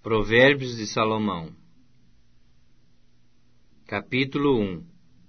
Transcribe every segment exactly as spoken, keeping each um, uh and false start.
Provérbios de Salomão. Capítulo um.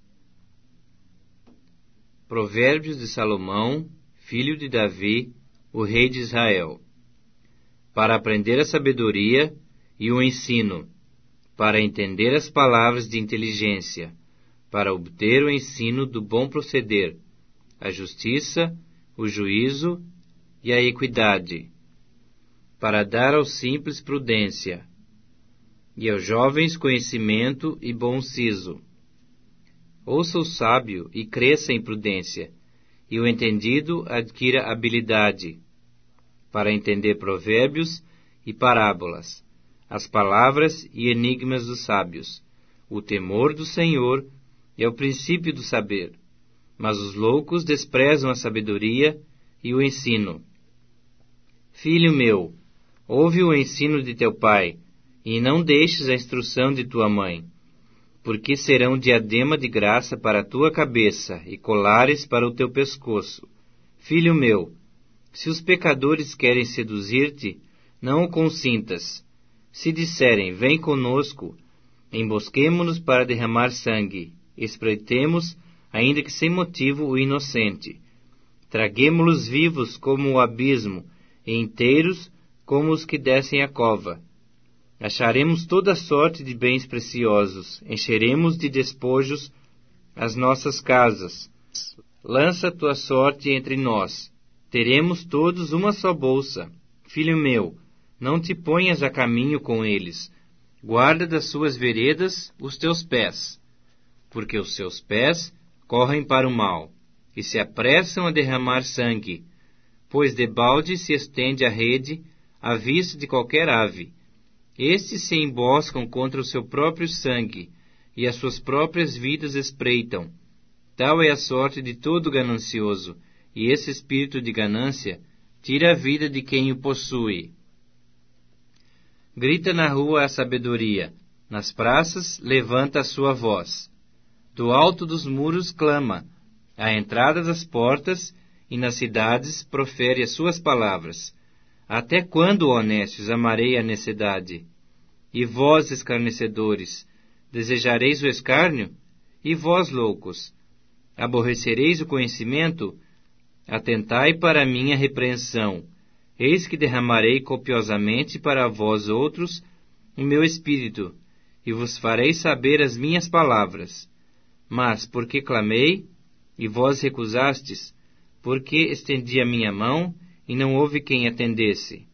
Provérbios de Salomão, filho de Davi, o rei de Israel. Para aprender a sabedoria e o ensino, para entender as palavras de inteligência, para obter o ensino do bom proceder, a justiça, o juízo e a equidade, para dar aos simples prudência, e aos jovens conhecimento e bom siso. Ouça o sábio e cresça em prudência, e o entendido adquira habilidade, para entender provérbios e parábolas, as palavras e enigmas dos sábios. O temor do Senhor é o princípio do saber, mas os loucos desprezam a sabedoria e o ensino. Filho meu, ouve o ensino de teu pai, e não deixes a instrução de tua mãe, porque serão diadema de graça para a tua cabeça e colares para o teu pescoço. Filho meu, se os pecadores querem seduzir-te, não o consintas. Se disserem, vem conosco, embosquemo-nos para derramar sangue, espreitemos, ainda que sem motivo, o inocente. Traguemo-los vivos como o abismo, e inteiros como os que descem a cova. Acharemos toda sorte de bens preciosos, encheremos de despojos as nossas casas. Lança tua sorte entre nós, teremos todos uma só bolsa. Filho meu, não te ponhas a caminho com eles, guarda das suas veredas os teus pés, porque os seus pés correm para o mal, e se apressam a derramar sangue, pois debalde se estende a rede à vista de qualquer ave. Estes se emboscam contra o seu próprio sangue, e as suas próprias vidas espreitam. Tal é a sorte de todo ganancioso, e esse espírito de ganância tira a vida de quem o possui. Grita na rua a sabedoria, nas praças levanta a sua voz. Do alto dos muros clama, à entrada das portas e nas cidades profere as suas palavras. Até quando, honestos, amarei a necessidade? E vós, escarnecedores, desejareis o escárnio? E vós, loucos, aborrecereis o conhecimento? Atentai para a minha repreensão. Eis que derramarei copiosamente para vós outros o meu espírito, e vos farei saber as minhas palavras. Mas, porque clamei, e vós recusastes, porque estendi a minha mão, e não houve quem atendesse.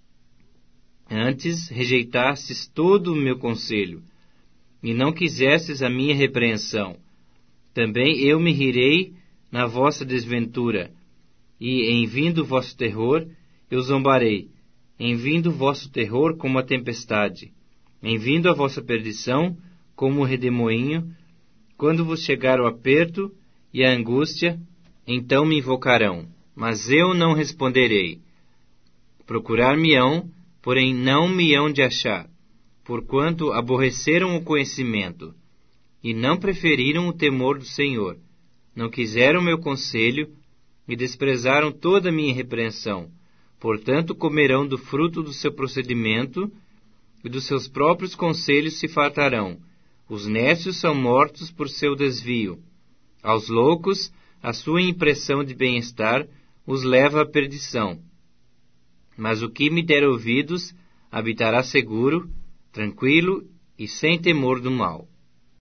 Antes rejeitastes todo o meu conselho, e não quisestes a minha repreensão. Também eu me rirei na vossa desventura, e em vindo o vosso terror, eu zombarei, em vindo o vosso terror como a tempestade, em vindo a vossa perdição como o redemoinho, quando vos chegar o aperto e a angústia, então me invocarão, mas eu não responderei. Procurar-me-ão, porém não me hão de achar, porquanto aborreceram o conhecimento, e não preferiram o temor do Senhor. Não quiseram o meu conselho, e desprezaram toda a minha repreensão. Portanto comerão do fruto do seu procedimento, e dos seus próprios conselhos se fartarão. Os nécios são mortos por seu desvio. Aos loucos, a sua impressão de bem-estar os leva à perdição. Mas o que me der ouvidos habitará seguro, tranquilo e sem temor do mal.